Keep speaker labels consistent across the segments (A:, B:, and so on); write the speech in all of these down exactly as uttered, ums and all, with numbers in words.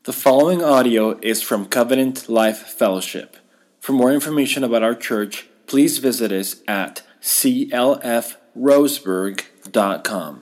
A: The following audio is from Covenant Life Fellowship. For more information about our church, please visit us at c l f roseburg dot com.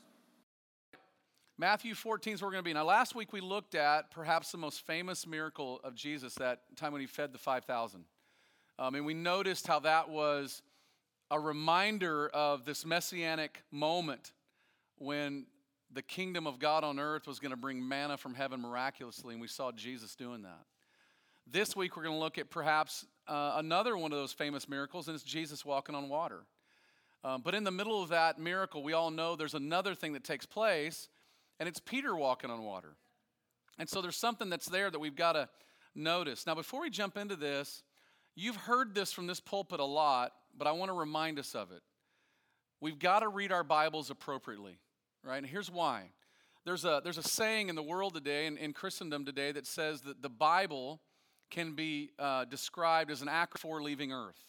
B: Matthew fourteen is where we're going to be. Now, last week we looked at perhaps the most famous miracle of Jesus, that time when he fed the five thousand. Um, and we noticed how that was a reminder of this messianic moment when the kingdom of God on earth was going to bring manna from heaven miraculously, and we saw Jesus doing that. This week we're going to look at perhaps uh, another one of those famous miracles, and it's Jesus walking on water. Um, but in the middle of that miracle, we all know there's another thing that takes place, and it's Peter walking on water. And so there's something that's there that we've got to notice. Now, before we jump into this, you've heard this from this pulpit a lot, but I want to remind us of it. We've got to read our Bibles appropriately. Right, and here's why. There's a there's a saying in the world today, and in Christendom today, that says that the Bible can be uh, described as an act before leaving earth.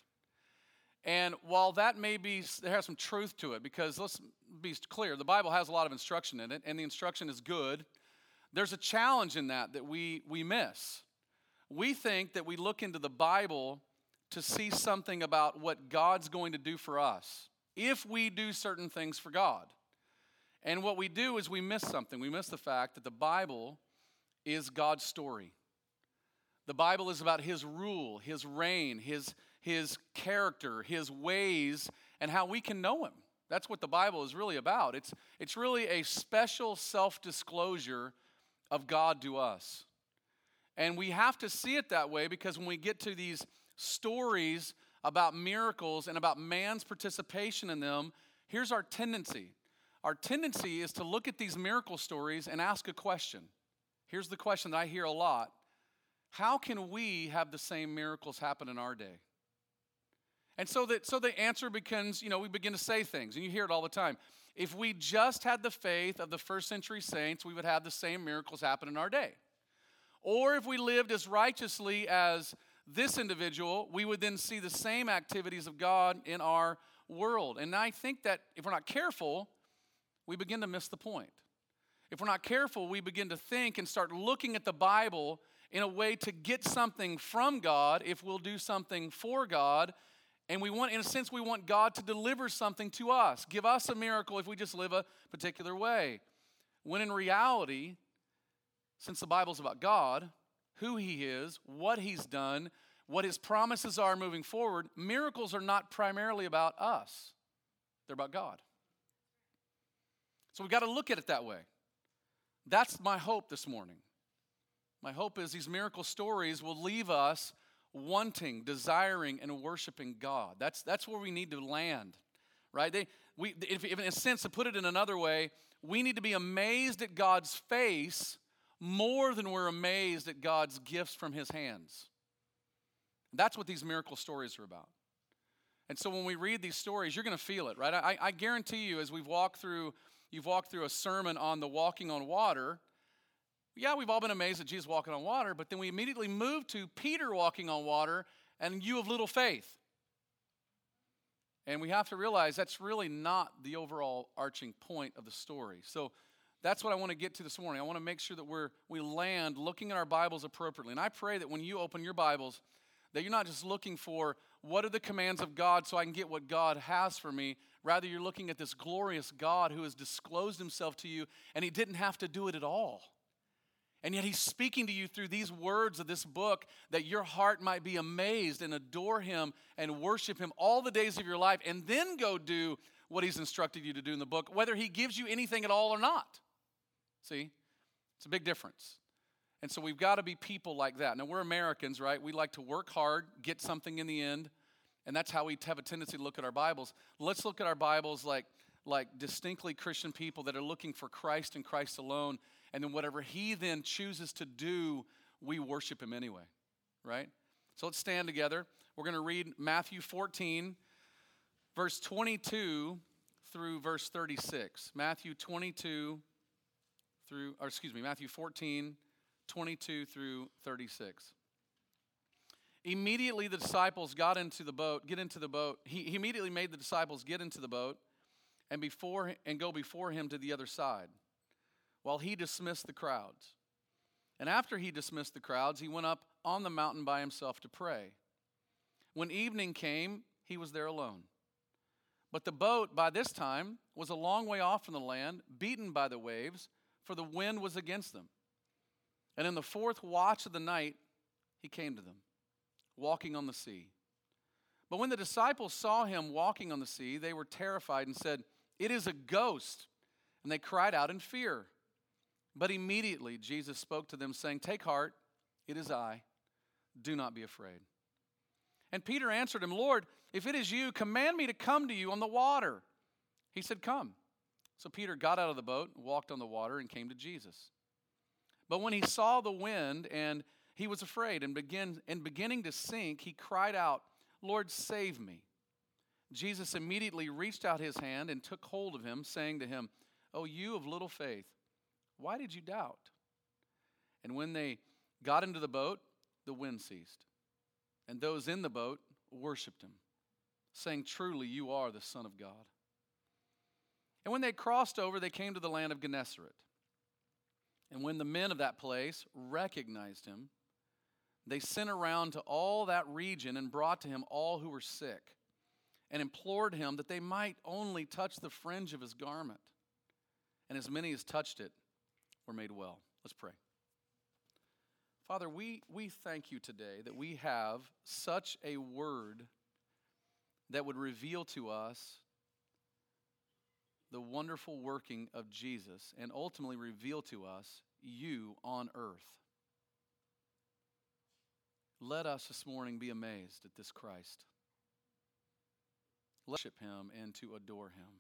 B: And while that may be, there has some truth to it, because let's be clear, the Bible has a lot of instruction in it, and the instruction is good. There's a challenge in that that we we miss. We think that we look into the Bible to see something about what God's going to do for us if we do certain things for God. And what we do is we miss something. We miss the fact that the Bible is God's story. The Bible is about His rule, His reign, His, His character, His ways, and how we can know Him. That's what the Bible is really about. It's, it's really a special self-disclosure of God to us. And we have to see it that way, because when we get to these stories about miracles and about man's participation in them, here's our tendency. Our tendency is to look at these miracle stories and ask a question. Here's the question that I hear a lot. How can we have the same miracles happen in our day? And so that so the answer becomes, you know, we begin to say things, and you hear it all the time. If we just had the faith of the first century saints, we would have the same miracles happen in our day. Or if we lived as righteously as this individual, we would then see the same activities of God in our world. And I think that if we're not careful, we begin to miss the point. If we're not careful, we begin to think and start looking at the Bible in a way to get something from God if we'll do something for God. And we want, in a sense, we want God to deliver something to us, give us a miracle if we just live a particular way. When in reality, since the Bible's about God, who He is, what He's done, what His promises are moving forward, miracles are not primarily about us. They're about God. So we've got to look at it that way. That's my hope this morning. My hope is these miracle stories will leave us wanting, desiring, and worshiping God. That's, that's where we need to land, right? They, we, if, if in a sense, to put it in another way, we need to be amazed at God's face more than we're amazed at God's gifts from His hands. That's what these miracle stories are about. And so when we read these stories, you're going to feel it, right? I, I guarantee you, as we've walked through You've walked through a sermon on the walking on water. Yeah, we've all been amazed at Jesus walking on water, but then we immediately move to Peter walking on water and you of little faith. And we have to realize that's really not the overall arching point of the story. So that's what I want to get to this morning. I want to make sure that we're we land looking at our Bibles appropriately. And I pray that when you open your Bibles, that you're not just looking for what are the commands of God so I can get what God has for me. Rather, you're looking at this glorious God who has disclosed Himself to you, and He didn't have to do it at all. And yet He's speaking to you through these words of this book that your heart might be amazed and adore Him and worship Him all the days of your life, and then go do what He's instructed you to do in the book, whether He gives you anything at all or not. See? It's a big difference. And so we've got to be people like that. Now, we're Americans, right? We like to work hard, get something in the end. And that's how we have a tendency to look at our Bibles. Let's look at our Bibles like, like distinctly Christian people that are looking for Christ and Christ alone. And then whatever He then chooses to do, we worship Him anyway, right? So let's stand together. We're going to read Matthew fourteen, verse twenty-two through verse thirty-six. Matthew twenty-two through, or excuse me, Matthew fourteen, twenty-two through thirty-six. Immediately the disciples got into the boat, get into the boat. He, he immediately made the disciples get into the boat and before and go before Him to the other side, while He dismissed the crowds. And after he dismissed the crowds, he went up on the mountain by himself to pray. When evening came, he was there alone. But the boat, by this time, was a long way off from the land, beaten by the waves, for the wind was against them. And in the fourth watch of the night, he came to them, walking on the sea. But when the disciples saw him walking on the sea, they were terrified and said, "It is a ghost." And they cried out in fear. But immediately Jesus spoke to them, saying, "Take heart, it is I. Do not be afraid." And Peter answered him, "Lord, if it is you, command me to come to you on the water." He said, "Come." So Peter got out of the boat, walked on the water, and came to Jesus. But when he saw the wind, and he was afraid, and, begin, and beginning to sink, he cried out, "Lord, save me." Jesus immediately reached out his hand and took hold of him, saying to him, "O you of little faith, why did you doubt?" And when they got into the boat, the wind ceased. And those in the boat worshiped him, saying, "Truly you are the Son of God." And when they crossed over, they came to the land of Gennesaret. And when the men of that place recognized him, they sent around to all that region and brought to him all who were sick, and implored him that they might only touch the fringe of his garment. And as many as touched it were made well. Let's pray. Father, we, we thank you today that we have such a word that would reveal to us the wonderful working of Jesus and ultimately reveal to us you on earth. Let us this morning be amazed at this Christ. Worship him and to adore him.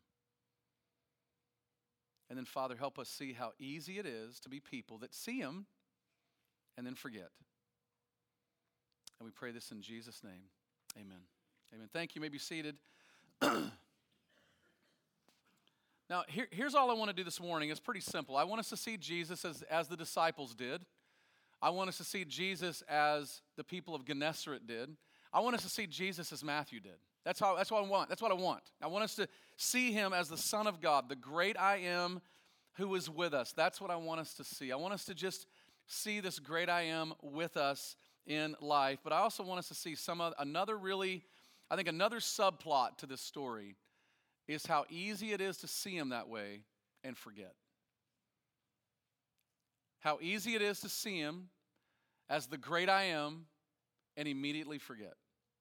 B: And then, Father, help us see how easy it is to be people that see him and then forget. And we pray this in Jesus' name. Amen. Amen. Thank you. You may be seated. Now, here, here's all I want to do this morning. It's pretty simple. I want us to see Jesus as, as the disciples did. I want us to see Jesus as the people of Gennesaret did. I want us to see Jesus as Matthew did. That's how. That's what I want. That's what I want. I want us to see him as the Son of God, the great I am who is with us. That's what I want us to see. I want us to just see this great I am with us in life. But I also want us to see some of, another really, I think another subplot to this story is how easy it is to see him that way and forget. How easy it is to see him as the great I am and immediately forget.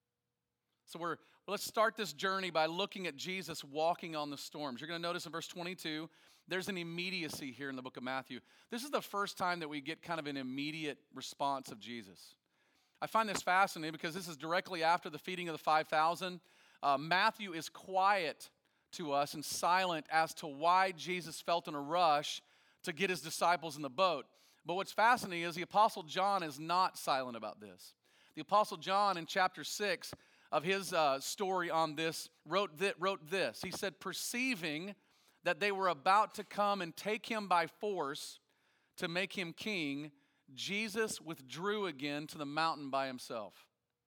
B: So we're let's start this journey by looking at Jesus walking on the storms. You're going to notice in verse twenty-two, there's an immediacy here in the book of Matthew. This is the first time that we get kind of an immediate response of Jesus. I find this fascinating because this is directly after the feeding of the five thousand. Uh, Matthew is quiet to us and silent as to why Jesus felt in a rush to get his disciples in the boat. But what's fascinating is the Apostle John is not silent about this. The Apostle John in chapter six of his uh, story on this wrote, th- wrote this. He said, perceiving that they were about to come and take him by force to make him king, Jesus withdrew again to the mountain by himself.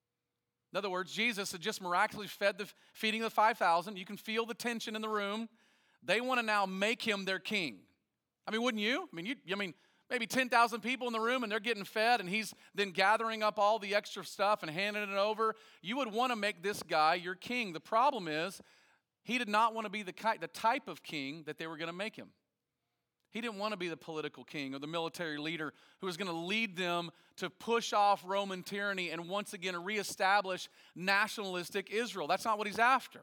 B: In other words, Jesus had just miraculously fed the feeding of the five thousand. You can feel the tension in the room. They want to now make him their king. I mean, wouldn't you? I mean, you, I mean, maybe ten thousand people in the room and they're getting fed and he's then gathering up all the extra stuff and handing it over. You would want to make this guy your king. The problem is he did not want to be the, the type of king that they were going to make him. He didn't want to be the political king or the military leader who was going to lead them to push off Roman tyranny and once again reestablish nationalistic Israel. That's not what he's after.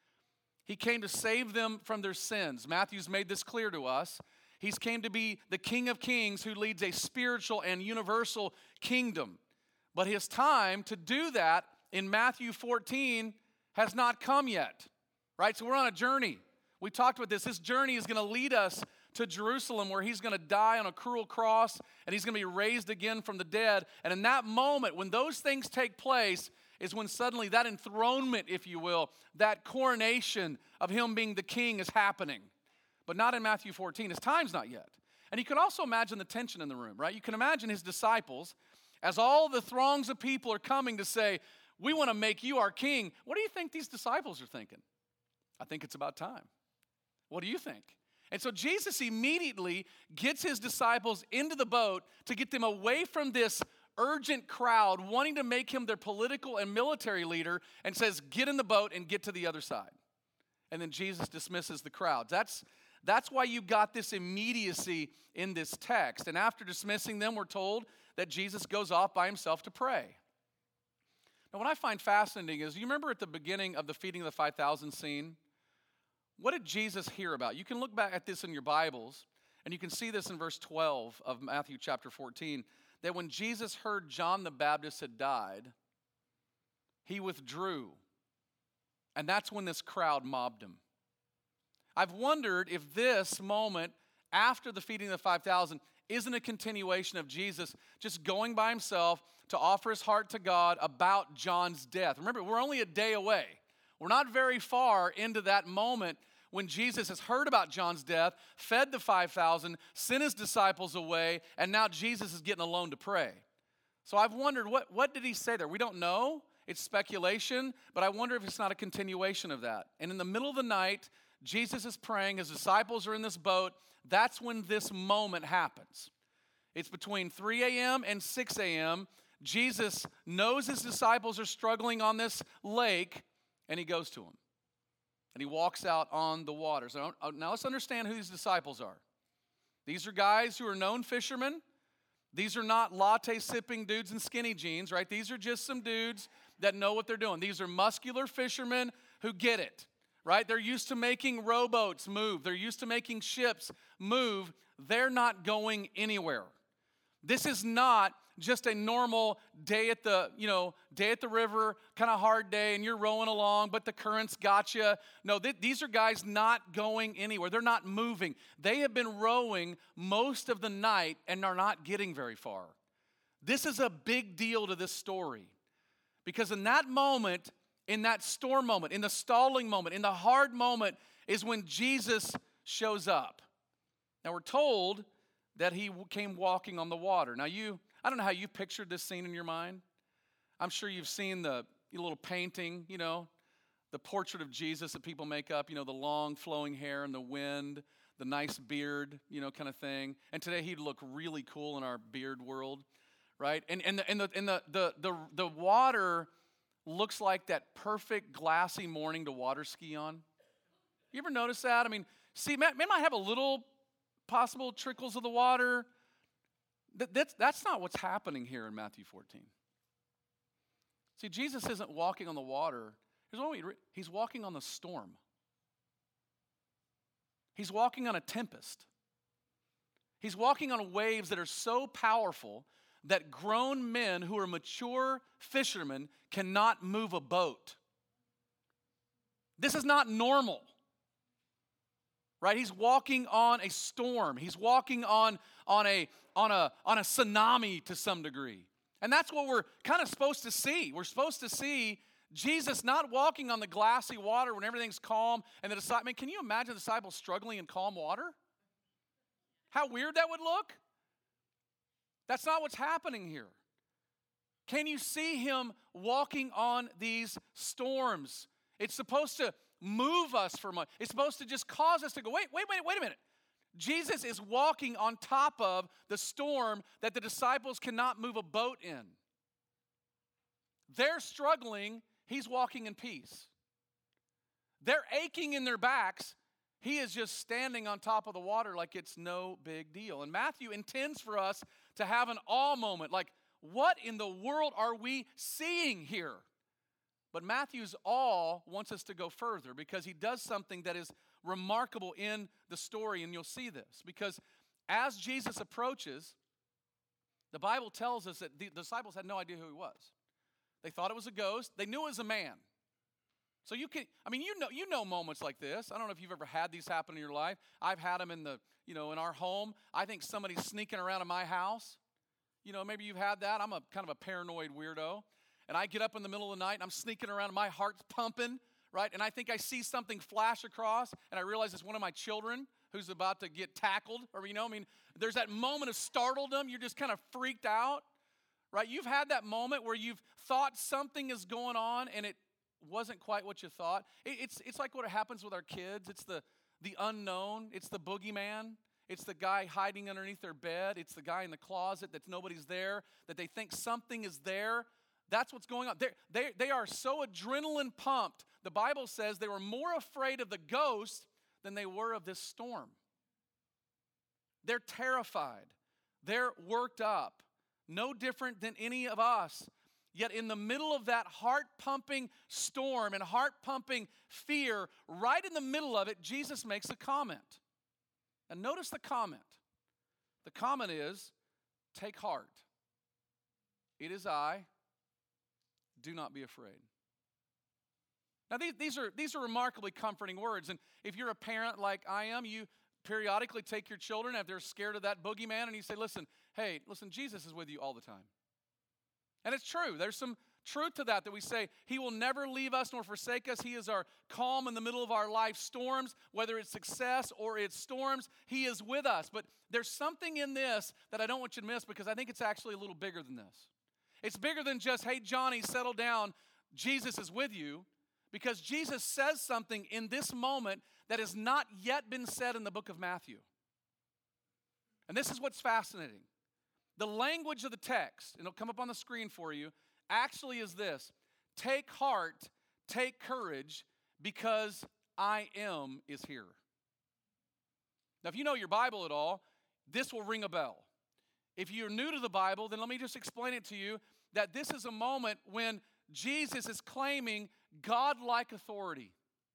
B: He came to save them from their sins. Matthew's made this clear to us. He's came to be the King of Kings who leads a spiritual and universal kingdom. But his time to do that in Matthew fourteen has not come yet, right? So we're on a journey. We talked about this. This journey is going to lead us to Jerusalem where he's going to die on a cruel cross and he's going to be raised again from the dead. And in that moment, when those things take place, is when suddenly that enthronement, if you will, that coronation of him being the king is happening. But not in Matthew fourteen. His time's not yet. And you can also imagine the tension in the room, right? You can imagine his disciples, as all the throngs of people are coming to say, we want to make you our king. What do you think these disciples are thinking? I think it's about time. What do you think? And so Jesus immediately gets his disciples into the boat to get them away from this urgent crowd wanting to make him their political and military leader, and says, get in the boat and get to the other side. And then Jesus dismisses the crowds. That's, that's why you got this immediacy in this text. And after dismissing them, we're told that Jesus goes off by himself to pray. Now, what I find fascinating is, you remember at the beginning of the feeding of the five thousand scene, what did Jesus hear about? You can look back at this in your Bibles, and you can see this in verse twelve of Matthew chapter fourteen, that when Jesus heard John the Baptist had died, he withdrew. And that's when this crowd mobbed him. I've wondered if this moment after the feeding of the five thousand isn't a continuation of Jesus just going by himself to offer his heart to God about John's death. Remember, we're only a day away. We're not very far into that moment when Jesus has heard about John's death, fed the five thousand, sent his disciples away, and now Jesus is getting alone to pray. So I've wondered, what, what did he say there? We don't know. It's speculation, but I wonder if it's not a continuation of that. And in the middle of the night, Jesus is praying, his disciples are in this boat. That's when this moment happens. It's between three a.m. and six a.m. Jesus knows his disciples are struggling on this lake, and he goes to them. And he walks out on the waters. Now, now let's understand who these disciples are. These are guys who are known fishermen. These are not latte-sipping dudes in skinny jeans, right? These are just some dudes that know what they're doing. These are muscular fishermen who get it, right? They're used to making rowboats move. They're used to making ships move. They're not going anywhere. This is not just a normal day at the, you know, day at the river, kind of hard day, and you're rowing along, but the currents got you. No, th- these are guys not going anywhere. They're not moving. They have been rowing most of the night and are not getting very far. This is a big deal to this story, because in that moment, in that storm moment, in the stalling moment, in the hard moment, is when Jesus shows up. Now, we're told that he came walking on the water. Now, you, I don't know how you pictured this scene in your mind. I'm sure you've seen the little painting, you know, the portrait of Jesus that people make up, you know, the long flowing hair and the wind, the nice beard, you know, kind of thing. And today he'd look really cool in our beard world, right? And and the and the and the the the, the water looks like that perfect glassy morning to water ski on. You ever notice that? I mean, see, man, man might have a little possible trickles of the water. That, that's, that's not what's happening here in Matthew fourteen. See, Jesus isn't walking on the water. Here's what we read. He's walking on the storm. He's walking on a tempest. He's walking on waves that are so powerful that grown men who are mature fishermen cannot move a boat. This is not normal. Right? He's walking on a storm. He's walking on, on, a, on, a, on a tsunami to some degree. And that's what we're kind of supposed to see. We're supposed to see Jesus not walking on the glassy water when everything's calm. And the disciples, I mean, can you imagine the disciples struggling in calm water? How weird that would look? That's not what's happening here. Can you see him walking on these storms? It's supposed to move us for much. It's supposed to just cause us to go, wait, wait, wait, wait a minute. Jesus is walking on top of the storm that the disciples cannot move a boat in. They're struggling. He's walking in peace. They're aching in their backs. He is just standing on top of the water like it's no big deal. And Matthew intends for us to have an awe moment, like, what in the world are we seeing here? But Matthew's awe wants us to go further, because he does something that is remarkable in the story, and you'll see this. Because as Jesus approaches, the Bible tells us that the disciples had no idea who he was. They thought it was a ghost. They knew it was a man. So you can, I mean, you know, you know moments like this. I don't know if you've ever had these happen in your life. I've had them in the, you know, in our home. I think somebody's sneaking around in my house. You know, maybe you've had that. I'm a kind of a paranoid weirdo. And I get up in the middle of the night, and I'm sneaking around, and my heart's pumping, right? And I think I see something flash across, and I realize it's one of my children who's about to get tackled. Or, you know, I mean, there's that moment of startledom. You're just kind of freaked out, right? You've had that moment where you've thought something is going on, and it wasn't quite what you thought. It, it's, it's like what happens with our kids. It's the, the unknown. It's the boogeyman. It's the guy hiding underneath their bed. It's the guy in the closet that nobody's there, that they think something is there. That's what's going on. They're, they, they are so adrenaline pumped. The Bible says they were more afraid of the ghost than they were of this storm. They're terrified. They're worked up. No different than any of us. Yet in the middle of that heart-pumping storm and heart-pumping fear, right in the middle of it, Jesus makes a comment. And notice the comment. The comment is, take heart. It is I. Do not be afraid. Now, these, these, are, these are remarkably comforting words. And if you're a parent like I am, you periodically take your children if they're scared of that boogeyman and you say, listen, hey, listen, Jesus is with you all the time. And it's true. There's some truth to that, that we say he will never leave us nor forsake us. He is our calm in the middle of our life storms, whether it's success or it's storms. He is with us. But there's something in this that I don't want you to miss, because I think it's actually a little bigger than this. It's bigger than just, hey, Johnny, settle down. Jesus is with you. Because Jesus says something in this moment that has not yet been said in the book of Matthew. And this is what's fascinating. The language of the text, and it'll come up on the screen for you, actually is this: take heart, take courage, because I am is here. Now, if you know your Bible at all, this will ring a bell. If you're new to the Bible, then let me just explain it to you, that this is a moment when Jesus is claiming God-like authority.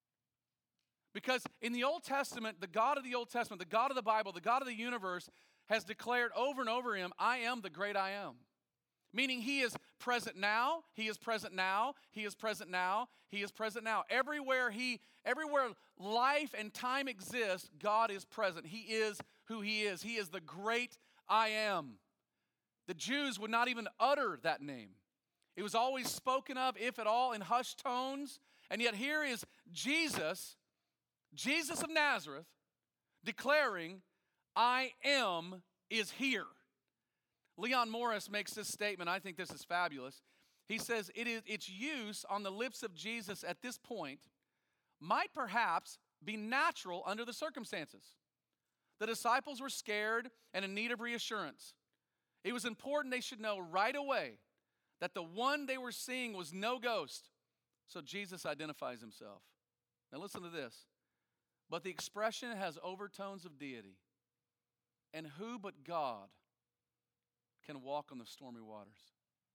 B: Because in the Old Testament, the God of the Old Testament, the God of the Bible, the God of the universe, has declared over and over him, I am the great I am. Meaning he is present now, he is present now, he is present now, he is present now. Everywhere he, everywhere life and time exists, God is present. He is who he is. He is the great I am. The Jews would not even utter that name. It was always spoken of, if at all, in hushed tones. And yet here is Jesus, Jesus of Nazareth, declaring, I am is here. Leon Morris makes this statement. I think this is fabulous. He says, it is, its use on the lips of Jesus at this point might perhaps be natural under the circumstances. The disciples were scared and in need of reassurance. It was important they should know right away that the one they were seeing was no ghost. So Jesus identifies himself. Now listen to this. But the expression has overtones of deity. And who but God can walk on the stormy waters?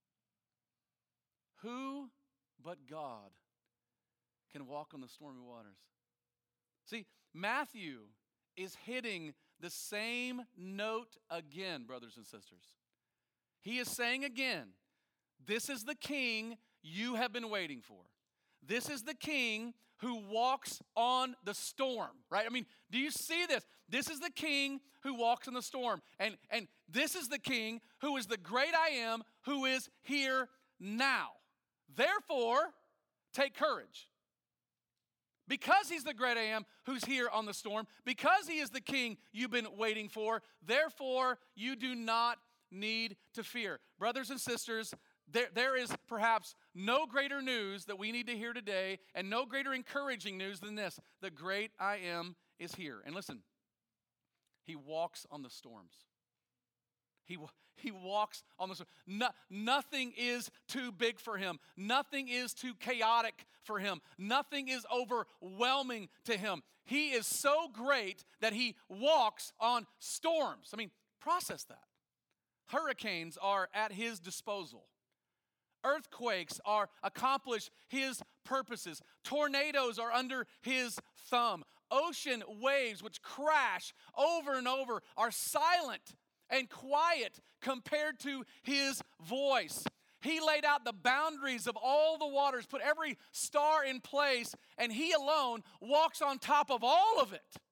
B: Who but God can walk on the stormy waters? See, Matthew is hitting the same note again, brothers and sisters. He is saying again, this is the king you have been waiting for. This is the king who walks on the storm, right? I mean, do you see this? This is the king who walks in the storm. And, and this is the king who is the great I am, who is here now. Therefore, take courage. Because he's the great I am who's here on the storm, because he is the king you've been waiting for, therefore, you do not need to fear. Brothers and sisters, There, there is perhaps no greater news that we need to hear today, and no greater encouraging news than this. The great I am is here. And listen, he walks on the storms. He, he walks on the storm. No, nothing is too big for him. Nothing is too chaotic for him. Nothing is overwhelming to him. He is so great that he walks on storms. I mean, process that. Hurricanes are at his disposal. Earthquakes are accomplish his purposes. Tornadoes are under his thumb. Ocean waves which crash over and over are silent and quiet compared to his voice. He laid out the boundaries of all the waters, put every star in place, and he alone walks on top of all of it.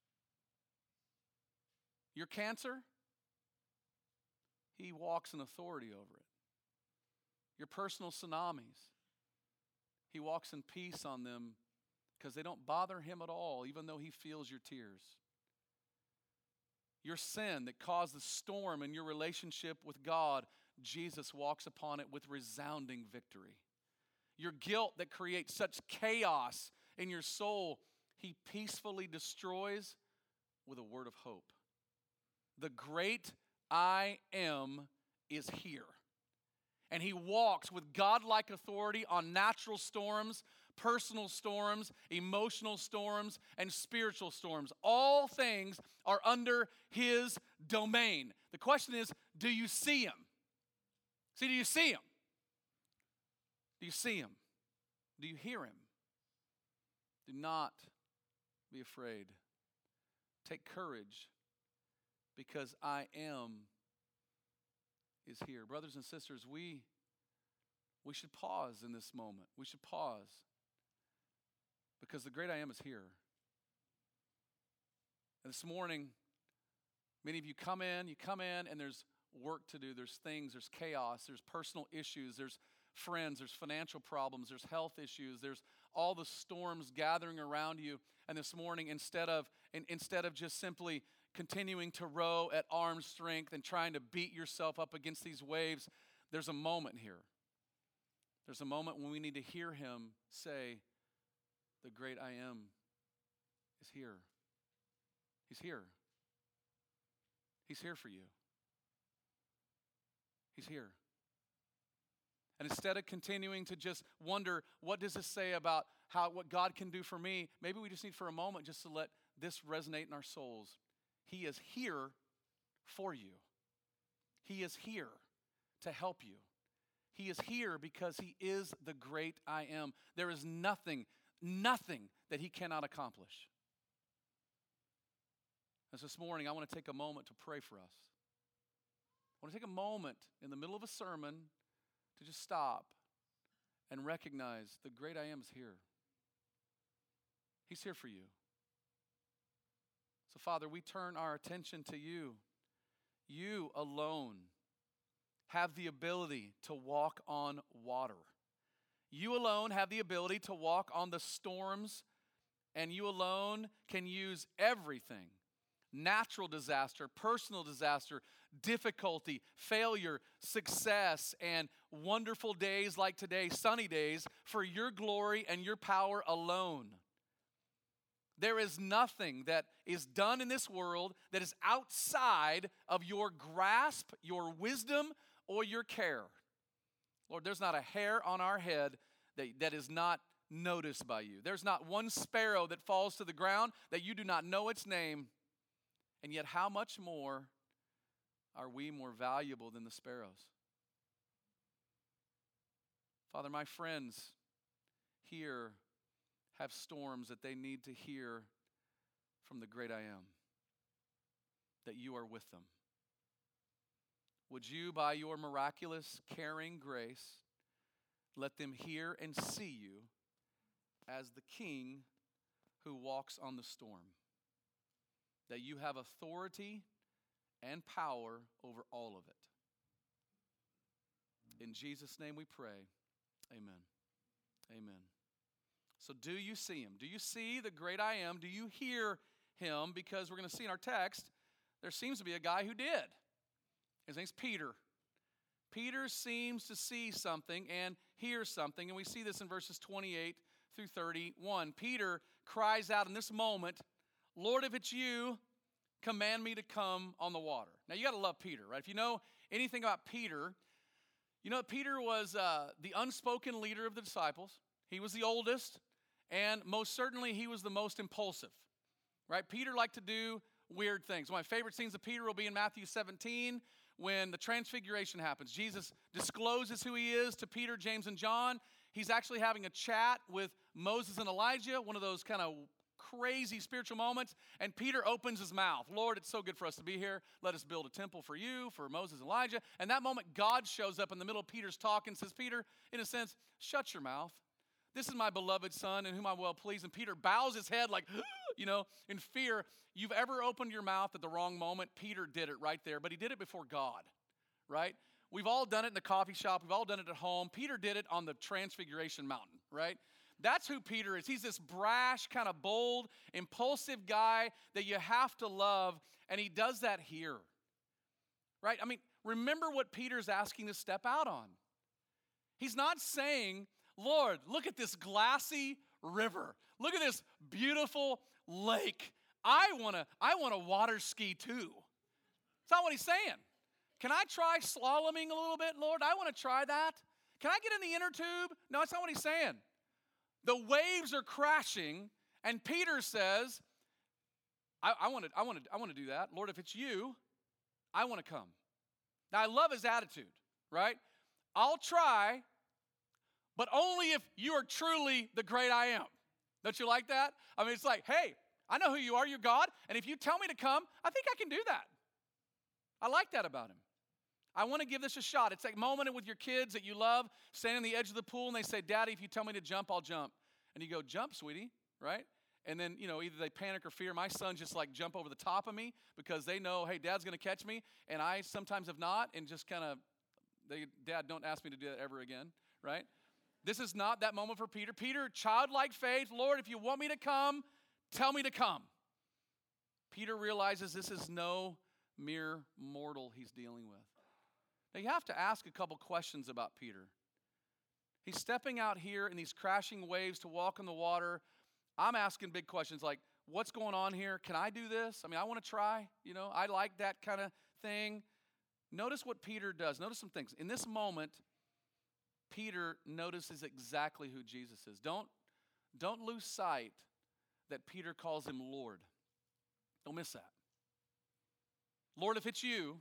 B: Your cancer, he walks in authority over it. Your personal tsunamis, he walks in peace on them because they don't bother him at all, even though he feels your tears. Your sin that caused the storm in your relationship with God, Jesus walks upon it with resounding victory. Your guilt that creates such chaos in your soul, he peacefully destroys with a word of hope. The great I am is here. And he walks with godlike authority on natural storms, personal storms, emotional storms, and spiritual storms. All things are under his domain. The question is, do you see him? See, do you see him? Do you see him? Do you hear him? Do not be afraid. Take courage, because I am is here. Brothers and sisters, we, we should pause in this moment. We should pause, because the great I am is here. And this morning, many of you come in, you come in, and there's work to do. There's things, there's chaos, there's personal issues, there's friends, there's financial problems, there's health issues, there's all the storms gathering around you. And this morning, instead of in, instead of just simply continuing to row at arm's strength and trying to beat yourself up against these waves, there's a moment here. There's a moment when we need to hear him say, the great I am is here. He's here. He's here for you. He's here. And instead of continuing to just wonder, what does this say about how what God can do for me? Maybe we just need for a moment just to let this resonate in our souls. He is here for you. He is here to help you. He is here because he is the great I am. There is nothing, nothing that he cannot accomplish. As this morning, I want to take a moment to pray for us. I want to take a moment in the middle of a sermon to just stop and recognize the great I am is here. He's here for you. So, Father, we turn our attention to you. You alone have the ability to walk on water. You alone have the ability to walk on the storms, and you alone can use everything. Natural disaster, personal disaster, difficulty, failure, success, and wonderful days like today, sunny days, for your glory and your power alone. There is nothing that is done in this world that is outside of your grasp, your wisdom, or your care. Lord, there's not a hair on our head that, that is not noticed by you. There's not one sparrow that falls to the ground that you do not know its name. And yet, how much more are we more valuable than the sparrows? Father, my friends here have storms that they need to hear from the great I am, that you are with them. Would you, by your miraculous, caring grace, let them hear and see you as the King who walks on the storm? That you have authority and power over all of it. In Jesus' name we pray. Amen. Amen. So do you see him? Do you see the great I am? Do you hear him? Because we're going to see in our text, there seems to be a guy who did. His name's Peter. Peter seems to see something and hear something, and we see this in verses twenty-eight through thirty-one. Peter cries out in this moment, Lord, if it's you, command me to come on the water. Now, you got to love Peter, right? If you know anything about Peter, you know that Peter was uh, the unspoken leader of the disciples. He was the oldest, and most certainly he was the most impulsive, right? Peter liked to do weird things. One of my favorite scenes of Peter will be in Matthew seventeen when the transfiguration happens. Jesus discloses who he is to Peter, James, and John. He's actually having a chat with Moses and Elijah, one of those kind of crazy spiritual moments, and Peter opens his mouth. Lord, it's so good for us to be here. Let us build a temple for you, for Moses and Elijah. And that moment, God shows up in the middle of Peter's talk and says, Peter, in a sense, shut your mouth. This is my beloved son in whom I'm well pleased. And Peter bows his head like, you know, in fear. You've ever opened your mouth at the wrong moment? Peter did it right there, but he did it before God, right? We've all done it in the coffee shop. We've all done it at home. Peter did it on the Transfiguration Mountain, right? That's who Peter is. He's this brash, kind of bold, impulsive guy that you have to love, and he does that here, right? I mean, remember what Peter's asking to step out on. He's not saying, Lord, look at this glassy river. look at this beautiful lake. I want to I want to water ski too. That's not what he's saying. Can I try slaloming a little bit, Lord? I want to try that. Can I get in the inner tube? No, that's not what he's saying. The waves are crashing, and Peter says, I, I want to I want to I want to do that. Lord, if it's you, I want to come. Now, I love his attitude, right? I'll try, but only if you are truly the great I am. Don't you like that? I mean, it's like, hey, I know who you are, you're God, and if you tell me to come, I think I can do that. I like that about him. I want to give this a shot. It's like moment with your kids that you love, standing on the edge of the pool, and they say, Daddy, if you tell me to jump, I'll jump. And you go, jump, sweetie, right? And then, you know, either they panic or fear. My sons just like jump over the top of me because they know, hey, Dad's going to catch me, and I sometimes have not, and just kind of, they, Dad, don't ask me to do that ever again, right? This is not that moment for Peter. Peter, childlike faith, Lord, if you want me to come, tell me to come. Peter realizes this is no mere mortal he's dealing with. Now, you have to ask a couple questions about Peter. He's stepping out here in these crashing waves to walk on the water. I'm asking big questions like, what's going on here? Can I do this? I mean, I want to try. You know, I like that kind of thing. Notice what Peter does. Notice some things. In this moment, Peter notices exactly who Jesus is. Don't, don't lose sight that Peter calls him Lord. Don't miss that. Lord, if it's you,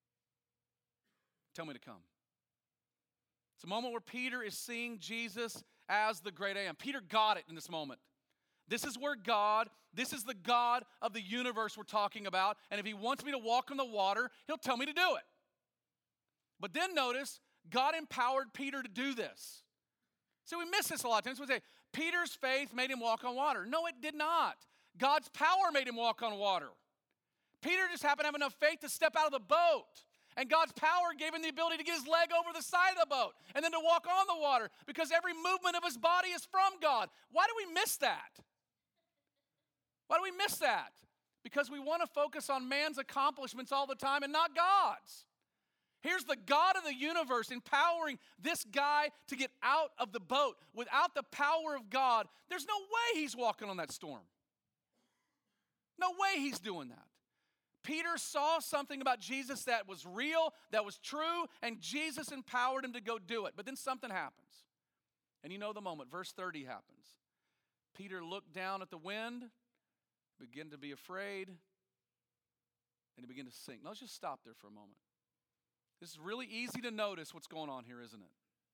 B: tell me to come. It's a moment where Peter is seeing Jesus as the great I am. Peter got it in this moment. This is where God, this is the God of the universe we're talking about. And if he wants me to walk on the water, he'll tell me to do it. But then notice, God empowered Peter to do this. So we miss this a lot of times. We say, Peter's faith made him walk on water. No, it did not. God's power made him walk on water. Peter just happened to have enough faith to step out of the boat. And God's power gave him the ability to get his leg over the side of the boat and then to walk on the water because every movement of his body is from God. Why do we miss that? Why do we miss that? Because we want to focus on man's accomplishments all the time and not God's. Here's the God of the universe empowering this guy to get out of the boat. Without the power of God, there's no way he's walking on that storm. No way he's doing that. Peter saw something about Jesus that was real, that was true, and Jesus empowered him to go do it. But then something happens. And you know the moment. Verse thirty happens. Peter looked down at the wind, began to be afraid, and he began to sink. Now let's just stop there for a moment. This is really easy to notice what's going on here, isn't it?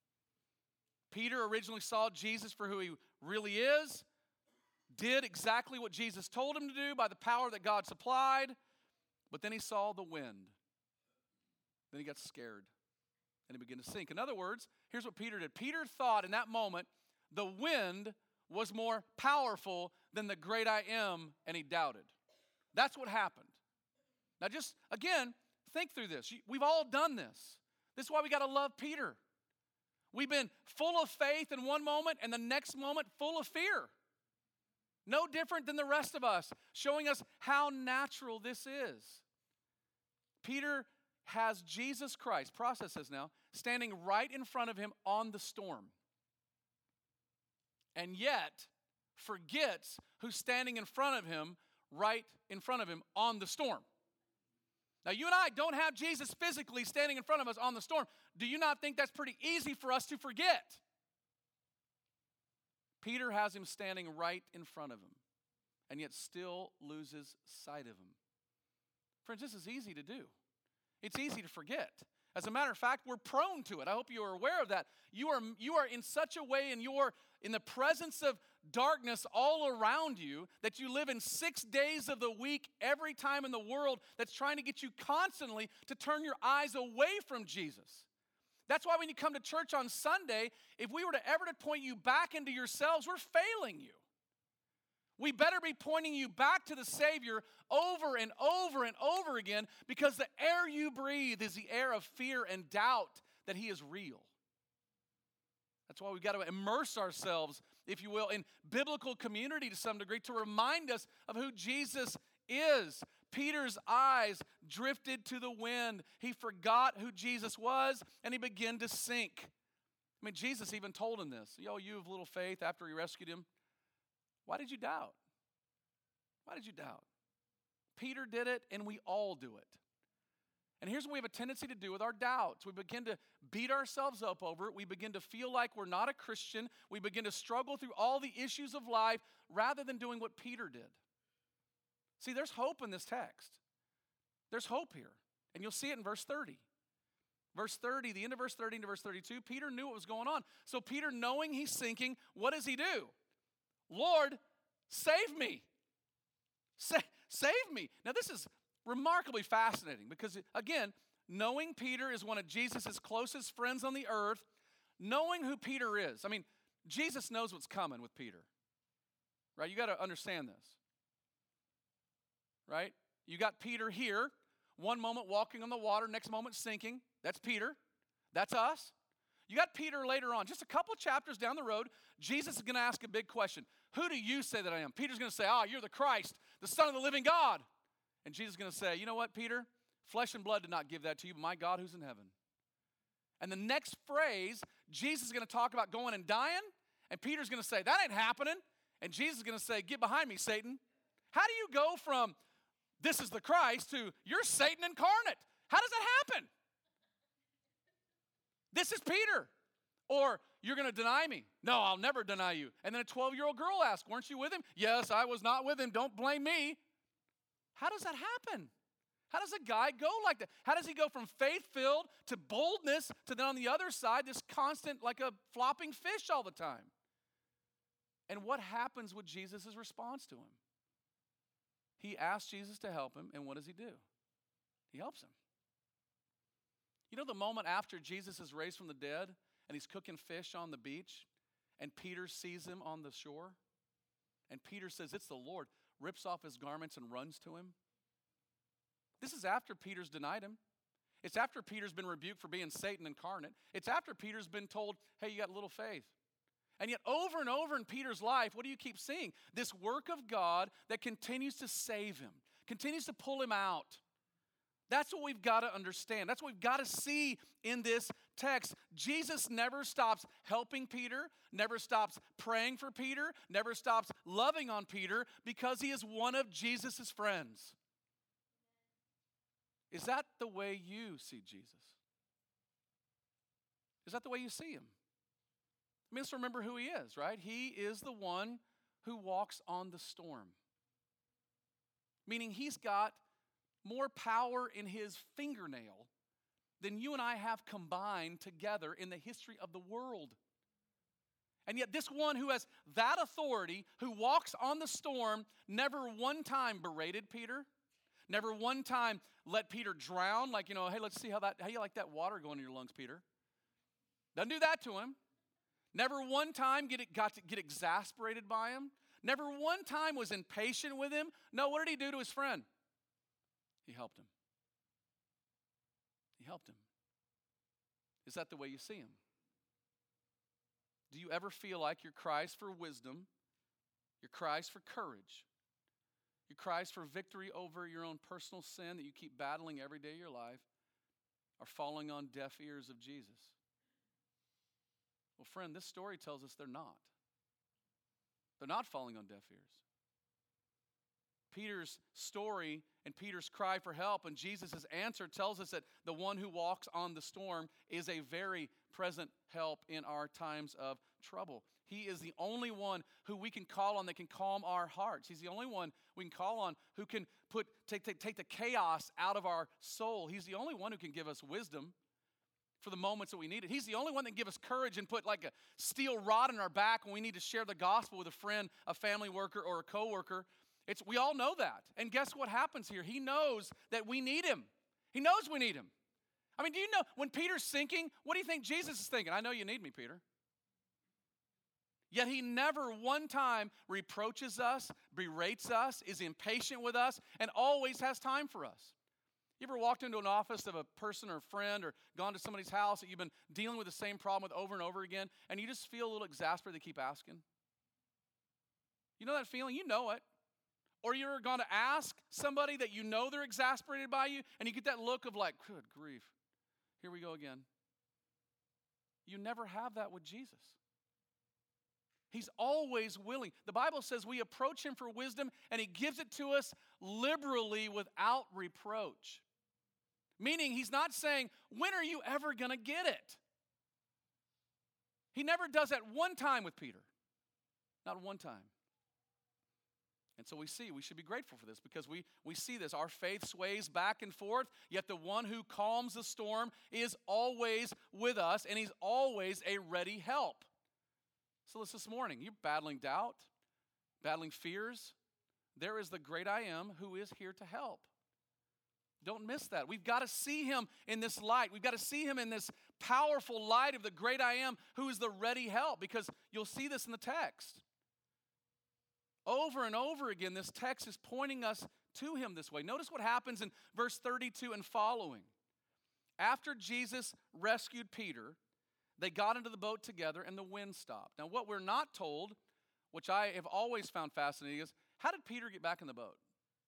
B: Peter originally saw Jesus for who he really is, did exactly what Jesus told him to do by the power that God supplied. But then he saw the wind. Then he got scared. And he began to sink. In other words, here's what Peter did. Peter thought in that moment the wind was more powerful than the great I am, and he doubted. That's what happened. Now just, again, think through this. We've all done this. This is why we got to love Peter. We've been full of faith in one moment, and the next moment full of fear. No different than the rest of us, showing us how natural this is. Peter has Jesus Christ, process this now, standing right in front of him on the storm. And yet forgets who's standing in front of him, right in front of him on the storm. Now, you and I don't have Jesus physically standing in front of us on the storm. Do you not think that's pretty easy for us to forget? Peter has him standing right in front of him, and yet still loses sight of him. Friends, this is easy to do. It's easy to forget. As a matter of fact, we're prone to it. I hope you are aware of that. You are, you are in such a way in your in the presence of darkness all around you that you live in six days of the week every time in the world that's trying to get you constantly to turn your eyes away from Jesus. That's why when you come to church on Sunday, if we were to ever to point you back into yourselves, we're failing you. We better be pointing you back to the Savior over and over and over again because the air you breathe is the air of fear and doubt that He is real. That's why we've got to immerse ourselves, if you will, in biblical community to some degree to remind us of who Jesus is. Peter's eyes drifted to the wind. He forgot who Jesus was, and he began to sink. I mean, Jesus even told him this. Yo, you have little faith after he rescued him. Why did you doubt? Why did you doubt? Peter did it, and we all do it. And here's what we have a tendency to do with our doubts. We begin to beat ourselves up over it. We begin to feel like we're not a Christian. We begin to struggle through all the issues of life rather than doing what Peter did. See, there's hope in this text. There's hope here. And you'll see it in verse thirty. Verse thirty, the end of verse thirty into verse thirty-two, Peter knew what was going on. So Peter, knowing he's sinking, what does he do? Lord, save me. Sa- save me. Now this is remarkably fascinating because, again, knowing Peter is one of Jesus' closest friends on the earth, knowing who Peter is. I mean, Jesus knows what's coming with Peter, right? You got to understand this, right? You got Peter here, one moment walking on the water, next moment sinking. That's Peter. That's us. You got Peter later on, just a couple chapters down the road, Jesus is going to ask a big question. Who do you say that I am? Peter's going to say, ah, oh, you're the Christ, the Son of the living God. And Jesus is going to say, you know what, Peter? Flesh and blood did not give that to you, but my God who's in heaven. And the next phrase, Jesus is going to talk about going and dying, and Peter's going to say, that ain't happening. And Jesus is going to say, get behind me, Satan. How do you go from this is the Christ to you're Satan incarnate? How does that happen? This is Peter. Or you're going to deny me. No, I'll never deny you. And then a twelve-year-old girl asks, weren't you with him? Yes, I was not with him. Don't blame me. How does that happen? How does a guy go like that? How does he go from faith-filled to boldness to then on the other side, this constant, like a flopping fish all the time? And what happens with Jesus' response to him? He asks Jesus to help him, and what does he do? He helps him. You know the moment after Jesus is raised from the dead, and he's cooking fish on the beach, and Peter sees him on the shore, and Peter says, it's the Lord, rips off his garments and runs to him. This is after Peter's denied him. It's after Peter's been rebuked for being Satan incarnate. It's after Peter's been told, hey, you got little faith. And yet over and over in Peter's life, what do you keep seeing? This work of God that continues to save him, continues to pull him out. That's what we've got to understand. That's what we've got to see in this text. Jesus never stops helping Peter, never stops praying for Peter, never stops loving on Peter because he is one of Jesus' friends. Is that the way you see Jesus? Is that the way you see him? I mean, let's remember who he is, right? He is the one who walks on the storm. Meaning he's got more power in his fingernail than you and I have combined together in the history of the world. And yet this one who has that authority, who walks on the storm, never one time berated Peter, never one time let Peter drown, like, you know, hey, let's see how that, how you like that water going in your lungs, Peter. Doesn't do that to him. Never one time get it, got to get exasperated by him. Never one time was impatient with him. No, what did he do to his friend? He helped him. He helped him. Is that the way you see him? Do you ever feel like your cries for wisdom, your cries for courage, your cries for victory over your own personal sin that you keep battling every day of your life are falling on deaf ears of Jesus? Well, friend, this story tells us they're not. They're not falling on deaf ears. Peter's story and Peter's cry for help and Jesus' answer tells us that the one who walks on the storm is a very present help in our times of trouble. He is the only one who we can call on that can calm our hearts. He's the only one we can call on who can put take, take, take the chaos out of our soul. He's the only one who can give us wisdom for the moments that we need it. He's the only one that can give us courage and put like a steel rod in our back when we need to share the gospel with a friend, a family worker, or a coworker. It's, we all know that. And guess what happens here? He knows that we need him. He knows we need him. I mean, do you know, when Peter's sinking, what do you think Jesus is thinking? I know you need me, Peter. Yet he never one time reproaches us, berates us, is impatient with us, and always has time for us. You ever walked into an office of a person or a friend or gone to somebody's house that you've been dealing with the same problem with over and over again, and you just feel a little exasperated to keep asking? You know that feeling? You know it. Or you're going to ask somebody that you know they're exasperated by you, and you get that look of like, good grief, here we go again. You never have that with Jesus. He's always willing. The Bible says we approach him for wisdom, and he gives it to us liberally without reproach. Meaning he's not saying, when are you ever going to get it? He never does that one time with Peter. Not one time. And so we see, we should be grateful for this because we, we see this. Our faith sways back and forth, yet the one who calms the storm is always with us, and he's always a ready help. So listen, this morning, you're battling doubt, battling fears. There is the great I am who is here to help. Don't miss that. We've got to see him in this light. We've got to see him in this powerful light of the great I am who is the ready help, because you'll see this in the text. Over and over again, this text is pointing us to him this way. Notice what happens in verse thirty-two and following. After Jesus rescued Peter, they got into the boat together and the wind stopped. Now, what we're not told, which I have always found fascinating, is how did Peter get back in the boat?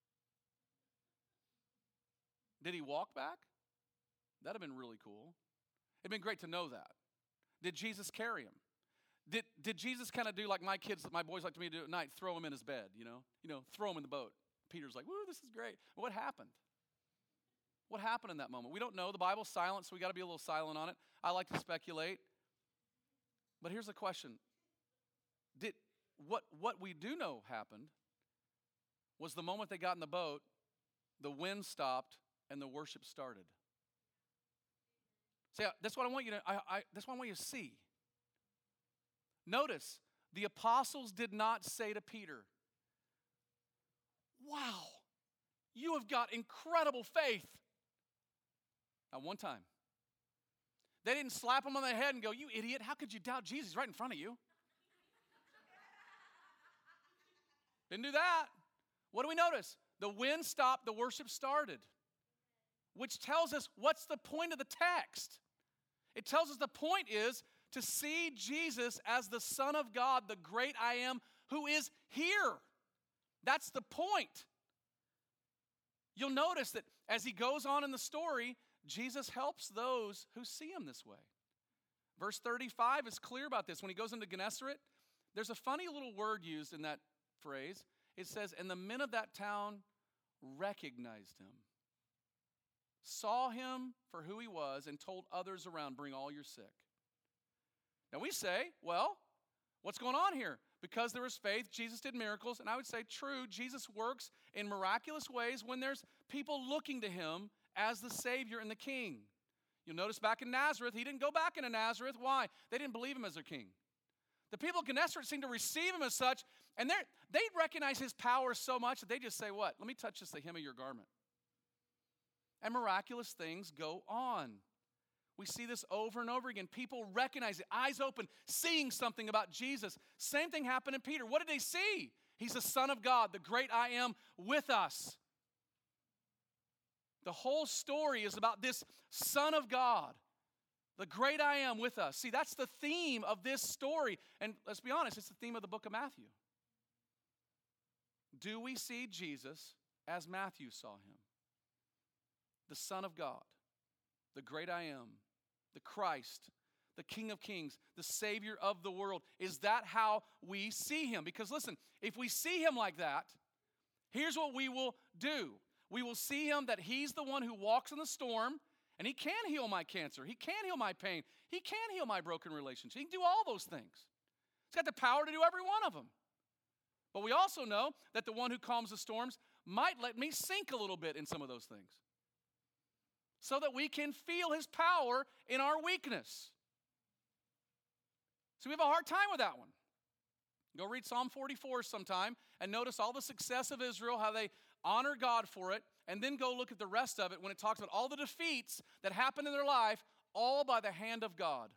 B: Did he walk back? That'd have been really cool. It'd been great to know that. Did Jesus carry him? Did, did Jesus kind of do like my kids, my boys like to me to do at night, throw him in his bed, you know? You know, throw him in the boat. Peter's like, woo, this is great. What happened? What happened in that moment? We don't know. The Bible's silent, so we got to be a little silent on it. I like to speculate. But here's the question. Did what, what we do know happened was the moment they got in the boat, the wind stopped and the worship started. See, that's what I want you to, I, I, that's what I want you to see. Notice, the apostles did not say to Peter, wow, you have got incredible faith. Not one time. They didn't slap him on the head and go, you idiot, how could you doubt Jesus right in front of you? Didn't do that. What do we notice? The wind stopped, the worship started. Which tells us what's the point of the text. It tells us the point is to see Jesus as the Son of God, the great I am, who is here. That's the point. You'll notice that as he goes on in the story, Jesus helps those who see him this way. Verse thirty-five is clear about this. When he goes into Gennesaret, there's a funny little word used in that phrase. It says, and the men of that town recognized him, saw him for who he was, and told others around, bring all your sick. Now we say, well, what's going on here? Because there was faith, Jesus did miracles, and I would say, true, Jesus works in miraculous ways when there's people looking to him as the Savior and the King. You'll notice back in Nazareth, he didn't go back into Nazareth. Why? They didn't believe him as their king. The people of Gennesaret seemed to receive him as such, and they recognize his power so much that they just say, what? Let me touch just the hem of your garment. And miraculous things go on. We see this over and over again. People recognize it, eyes open, seeing something about Jesus. Same thing happened in Peter. What did they see? He's the Son of God, the great I am with us. The whole story is about this Son of God, the great I am with us. See, that's the theme of this story. And let's be honest, it's the theme of the book of Matthew. Do we see Jesus as Matthew saw him? The Son of God, the great I am, the Christ, the King of Kings, the Savior of the world. Is that how we see him? Because listen, if we see him like that, here's what we will do. We will see him that he's the one who walks in the storm, and he can heal my cancer. He can heal my pain. He can heal my broken relationship. He can do all those things. He's got the power to do every one of them. But we also know that the one who calms the storms might let me sink a little bit in some of those things, so that we can feel his power in our weakness. So we have a hard time with that one. Go read Psalm forty-four sometime and notice all the success of Israel, how they honor God for it, and then go look at the rest of it when it talks about all the defeats that happened in their life, all by the hand of God.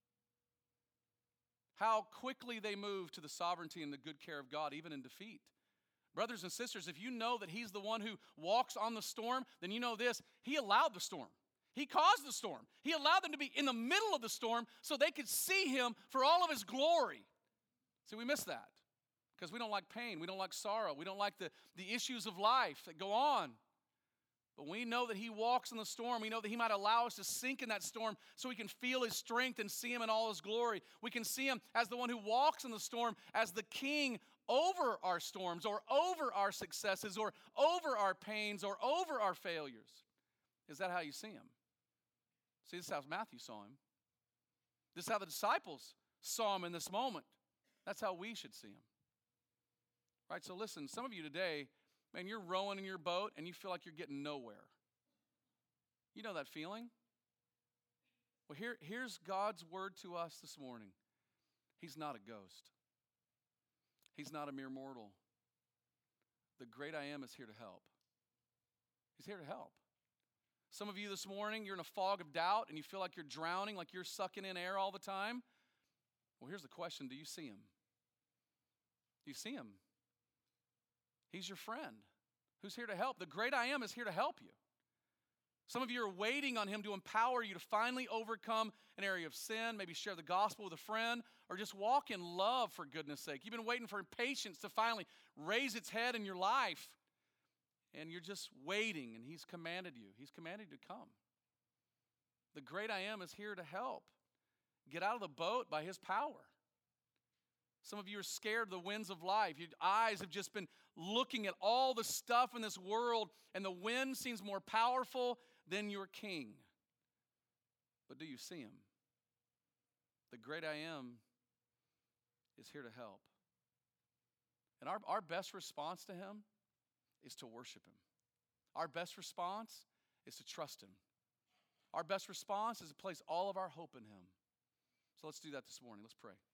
B: How quickly they move to the sovereignty and the good care of God, even in defeat. Brothers and sisters, if you know that he's the one who walks on the storm, then you know this, he allowed the storm. He caused the storm. He allowed them to be in the middle of the storm so they could see him for all of his glory. See, we miss that because we don't like pain. We don't like sorrow. We don't like the, the issues of life that go on. But we know that he walks in the storm. We know that he might allow us to sink in that storm so we can feel his strength and see him in all his glory. We can see him as the one who walks in the storm, as the king over our storms or over our successes or over our pains or over our failures. Is that how you see him? See, this is how Matthew saw him. This is how the disciples saw him in this moment. That's how we should see him. Right? So listen, some of you today, man, you're rowing in your boat and you feel like you're getting nowhere. You know that feeling? Well, here, here's God's word to us this morning. He's not a ghost. He's not a mere mortal. The great I am is here to help. He's here to help. Some of you this morning, you're in a fog of doubt and you feel like you're drowning, like you're sucking in air all the time. Well, here's the question. Do you see him? Do you see him? He's your friend who's here to help. The great I am is here to help you. Some of you are waiting on him to empower you to finally overcome an area of sin, maybe share the gospel with a friend, or just walk in love for goodness sake. You've been waiting for patience to finally raise its head in your life. And you're just waiting, and he's commanded you. He's commanded you to come. The great I am is here to help. Get out of the boat by his power. Some of you are scared of the winds of life. Your eyes have just been looking at all the stuff in this world, and the wind seems more powerful than your king. But do you see him? The great I am is here to help. And our, our best response to him is to worship him. Our best response is to trust him. Our best response is to place all of our hope in him. So let's do that this morning. Let's pray.